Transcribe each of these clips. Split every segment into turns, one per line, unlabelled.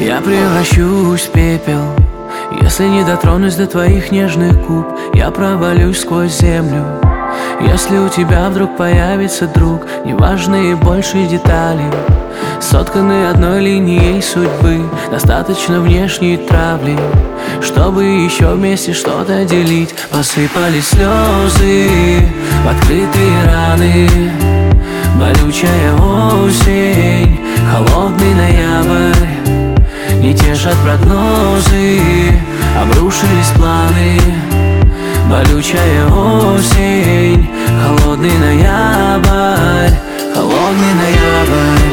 Я превращусь в пепел, если не дотронусь до твоих нежных губ. Я провалюсь сквозь землю, если у тебя вдруг появится друг. Неважные больше детали, сотканы одной линией судьбы. Достаточно внешней травли, чтобы еще вместе что-то делить. Посыпались слезы в открытые раны. Болючая осень, холодный ноябрь. Не тешат прогнозы, обрушились планы. Болючая осень, холодный ноябрь, холодный ноябрь,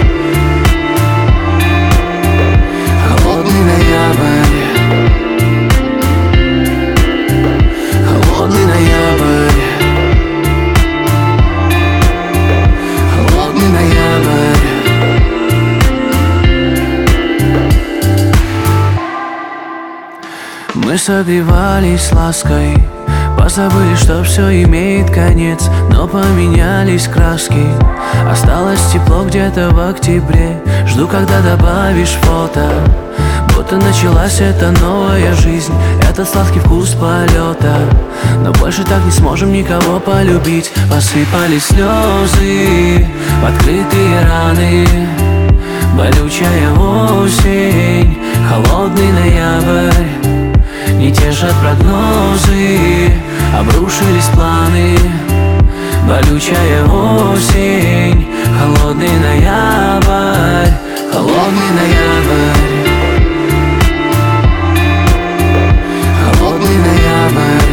холодный ноябрь, холодный ноябрь, холодный ноябрь. Мы согревались лаской, позабыли, что все имеет конец. Но поменялись краски, осталось тепло где-то в октябре. Жду, когда добавишь фото, будто началась эта новая жизнь, этот сладкий вкус полета. Но больше так не сможем никого полюбить. Посыпались слезы в открытые раны. Болючая осень, холодный ноябрь. Не тешат прогнозы, обрушились планы. Болючая осень, холодный ноябрь, холодный ноябрь, холодный ноябрь,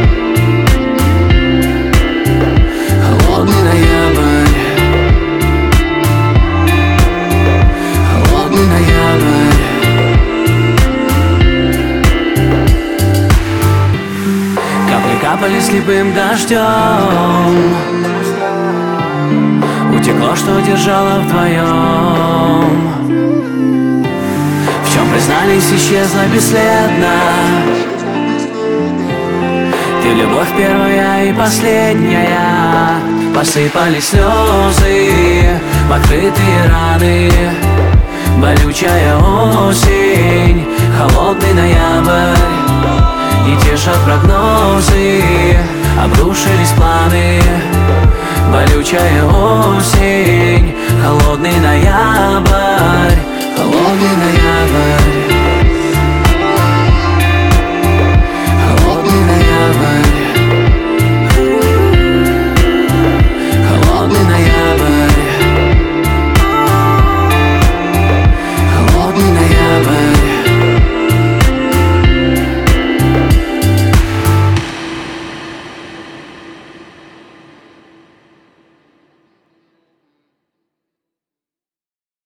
холодный ноябрь, холодный ноябрь. Капали слепым дождем, утекло, что держало вдвоем. В чем признались, исчезла бесследно. Ты любовь первая и последняя. Посыпались слезы в открытые раны. Болючая осень, холодный ноябрь. Не тешат прогнозы, обрушились планы. Болючая осень.